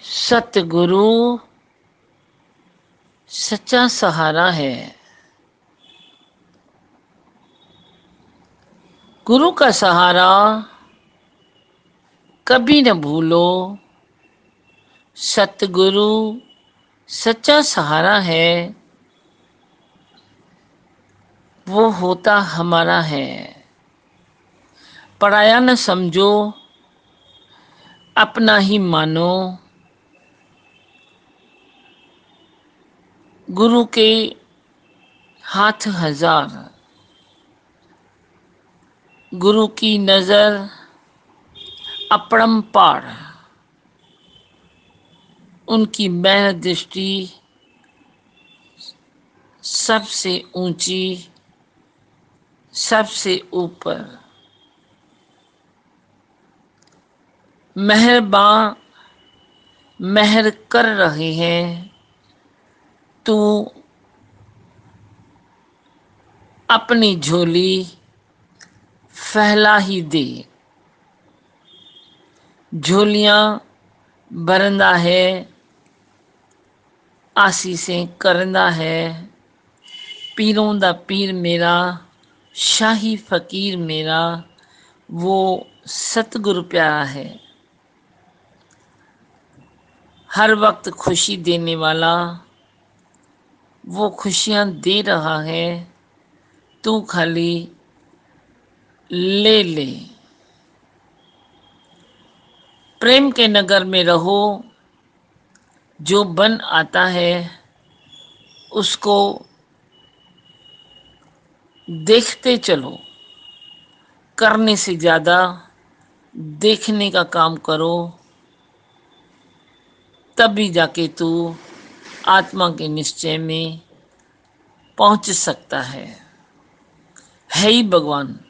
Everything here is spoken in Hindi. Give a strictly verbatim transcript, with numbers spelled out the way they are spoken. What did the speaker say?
सतगुरु सच्चा सहारा है। गुरु का सहारा कभी न भूलो। सतगुरु सच्चा सहारा है, वो होता हमारा है। पराया न समझो, अपना ही मानो। गुरु के हाथ हजार, गुरु की नजर अपरंपार। उनकी मैल दृष्टि सबसे ऊंची, सबसे ऊपर। मेहरबान मेहर कर रहे हैं, तू अपनी झोली फैला ही दे। झोलियां बरंदा है, आसीसें करंदा है। पीरों दा पीर मेरा, शाही फकीर मेरा, वो सतगुरु प्यारा है। हर वक्त खुशी देने वाला, वो खुशियां दे रहा है। तू खाली ले ले। प्रेम के नगर में रहो, जो बन आता है उसको देखते चलो। करने से ज्यादा देखने का काम करो, तभी जाके तू आत्मा के निश्चय में पहुंच सकता है। है ही भगवान।